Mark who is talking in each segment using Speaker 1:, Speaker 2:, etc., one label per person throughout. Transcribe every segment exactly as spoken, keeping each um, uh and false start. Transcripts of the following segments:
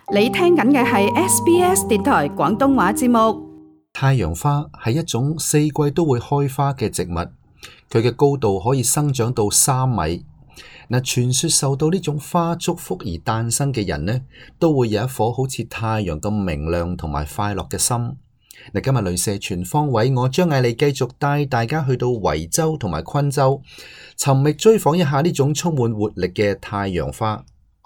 Speaker 1: 你聽緊嘅係 S B S 電台廣東話節目。
Speaker 2: 太陽花係一種四季都會開花嘅植物，佢嘅高度可以生長到三米。嗱，傳說受到呢種花祝福而誕生嘅人呢，都會有一顆好似太陽咁明亮同埋快樂嘅心。嗱，今日雷射全方位，我張艾利繼續帶大家去到維州同埋昆州，尋覓追訪一下呢種充滿活力嘅太陽花。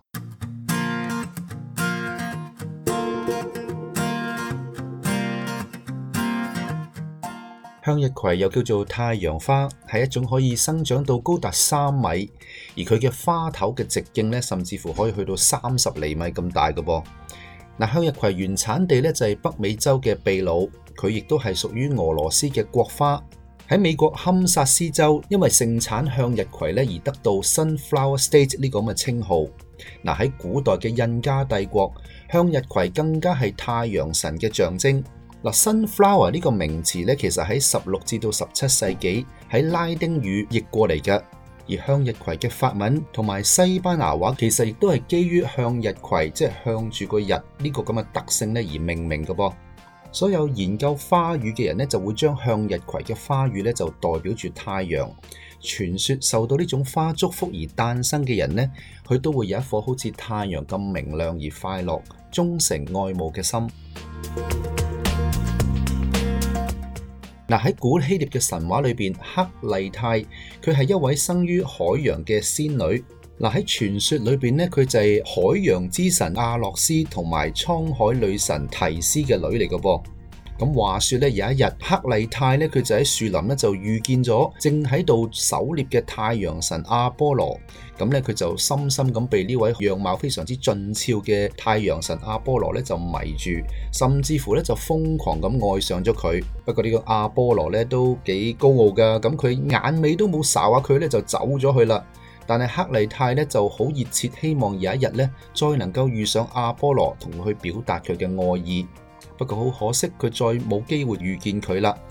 Speaker 2: 向日葵又叫做太陽花，係一種可以生長到高達三米，而佢嘅花頭嘅直徑呢，甚至乎可以去到三十厘米咁大嘅噃。嗱，向日葵原產地呢，就係北美洲嘅秘魯，佢亦都係屬於俄羅斯嘅國花。喺美國堪薩斯州，因為盛產向日葵呢，而得到 Sunflower State 呢個咁嘅稱號。嗱，喺古代嘅印加帝國，向日葵更加係太陽神嘅象徵。嗱 ，Sunflower 呢個名詞咧，其實喺十六至到十七世紀喺拉丁語譯過嚟嘅，而向日葵嘅法文同埋西班牙話其實亦都係基於向日葵即係向住個日呢個咁嘅特性咧而命名嘅噃。所有研究花語嘅人咧就會將向日葵嘅花語咧就代表住太陽。傳說受到呢種花祝福而誕生嘅人咧，佢都會有一顆好似太陽咁明亮而快樂、忠誠愛慕嘅心。嗱，喺古希臘嘅神話裏邊，克麗泰佢係一位生於海洋嘅仙女。嗱，喺傳說裏邊咧，佢就係海洋之神阿洛斯同埋滄海女神提斯嘅女嚟嘅噃。咁話說咧，有一日克麗泰咧，佢就喺樹林咧就遇見咗正喺度狩獵嘅太陽神阿波羅。咁咧佢就深深咁被呢位樣貌非常之俊俏嘅太陽神阿波羅咧就迷住，甚至乎咧就瘋狂咁愛上咗佢。不過呢個阿波羅咧都幾高傲噶，咁佢眼尾都冇睄下佢咧就走咗去啦。但係克麗泰咧就好熱切希望有一日咧再能夠遇上阿波羅，同佢去表達佢嘅愛意。不過好可惜，佢再冇機會遇見佢啦。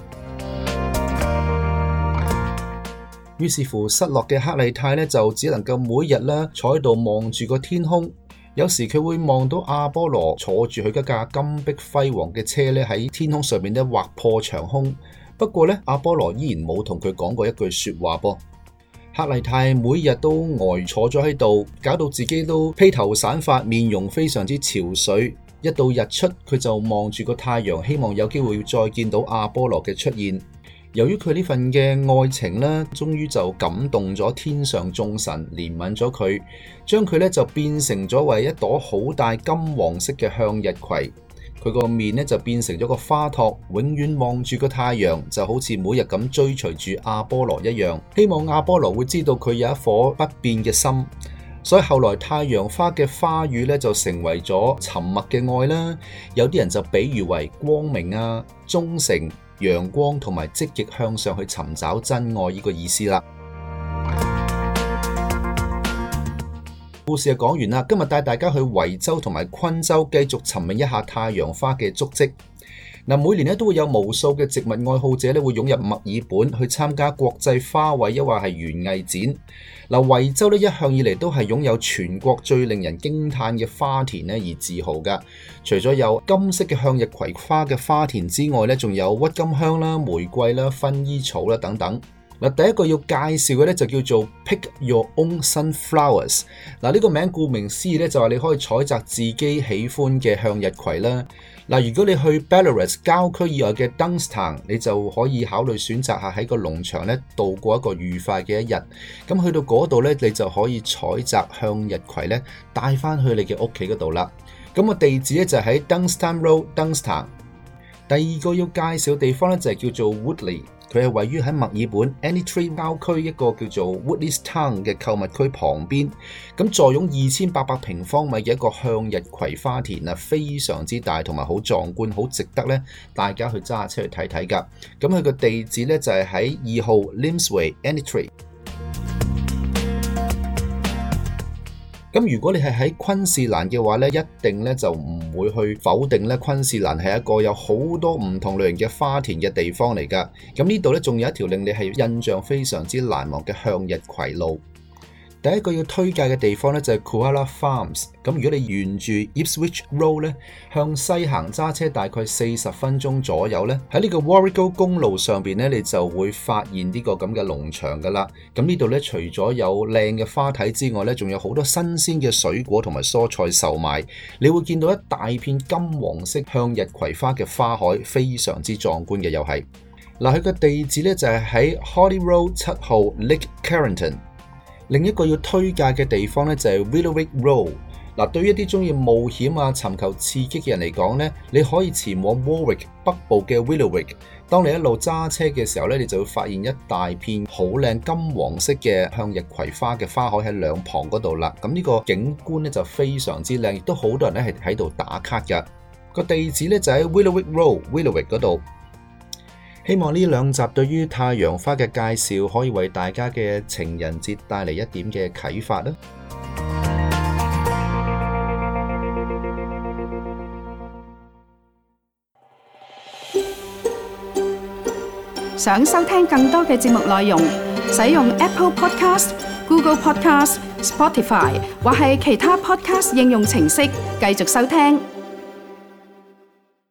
Speaker 2: 於是乎，失落嘅克麗泰咧就只能夠每日咧坐喺度望住個天空。有時佢會望到阿波羅坐住佢嗰架金碧輝煌嘅車咧喺天空上面咧劃破長空。不過咧，阿波羅依然冇同佢講過一句說話噃。克麗泰每日都呆坐咗喺度，搞到自己都披頭散髮，面容非常之憔悴。一到日出，佢就望住個太陽，希望有機會再見到阿波羅嘅出現。由於佢呢份嘅愛情呢，終於就感動咗天上眾神，憐憫咗佢，將佢呢就變成咗為一朵好大金黃色嘅向日葵。佢個面呢就變成咗個花托，永遠望住個太陽，就好似每日咁追隨住阿波羅一樣，希望阿波羅會知道佢有一顆不變嘅心。所以後來太陽花嘅花語咧就成為咗沉默嘅愛啦，有啲人就比喻為光明啊、忠誠、陽光同埋積極向上去尋找真愛呢個意思啦。故事就講完啦，今日帶大家去維州同埋昆州繼續尋覓一下太陽花嘅足跡。嗱，每年咧都會有無數嘅植物愛好者咧會湧入墨爾本去參加國際花卉抑或係園藝展。嗱，維州咧一向以嚟都係擁有全國最令人驚嘆嘅花田咧而自豪噶。除咗有金色嘅向日葵花嘅花田之外咧，仲有鬱金香啦、玫瑰啦、薰衣草啦等等。嗱，第一個要介紹嘅咧就叫做 Pick Your Own Sunflowers。嗱，呢個名顧名思義咧就係你可以採摘自己喜歡嘅向日葵啦。嗱，如果你去 Belarus 郊區以外嘅 Dunstan， 你就可以考慮選擇下喺個農場咧度過一個愉快嘅一日。咁去到嗰度咧，你就可以採摘向日葵咧帶翻去你嘅屋企嗰度啦。咁個地址咧就喺 Dunstan Road Dunstan。第二個要介紹地方咧就係叫做 Woodley。佢係位於喺墨爾本 Anytree 郊區一個叫做 Woodley's Town 嘅購物區旁邊，咁坐擁二千八百平方米嘅一個向日葵花田啊，非常之大同埋好壯觀，好值得咧大家去揸車去睇睇㗎。咁佢個地址咧就係喺二號 Limsway Anytree。咁如果你係喺昆士蘭嘅話咧，一定咧就唔會去否定咧昆士蘭係一個有好多唔同類型嘅花田嘅地方嚟㗎。咁呢度咧仲有一條令你係印象非常之難忘嘅向日葵路。 第一個要推介嘅地方咧就係 Koala Farms。咁如果你沿住 Ipswich Road 咧向西行，揸車大概四十分鐘左右咧，喺呢個 Warrego 公路上邊咧，你就會發現呢個咁嘅農場噶啦。咁呢度咧除咗有靚嘅花體之外咧，仲有好多新鮮嘅水果同埋蔬菜售賣。你會見到一大片金黃色向日葵花嘅花海，非常之壯觀嘅又係。嗱，佢個地址咧就係喺 Hardy Road 七號 Lake Carrington。另一個要推介嘅地方咧就係 Willowick Road。嗱，對於一啲中意冒險啊、尋求刺激嘅人嚟講咧，你可以前往 Warwick 北部嘅 Willowick。當你一路揸車嘅時候咧，你就會發現一大片好靚金黃色嘅向日葵花嘅花海喺兩旁嗰度啦。咁呢個景觀咧就非常之靚，亦都好多人咧係喺度打卡㗎。個地址咧就喺 Willowick Road Willowick 嗰度。希望呢兩集對於太陽花嘅介紹可以為大家嘅情人節帶嚟一點嘅啟發啦。
Speaker 1: 想收聽更多嘅節目內容，使用 Apple Podcast、Google Podcast、Spotify 或係其他 Podcast 應用程式繼續收聽。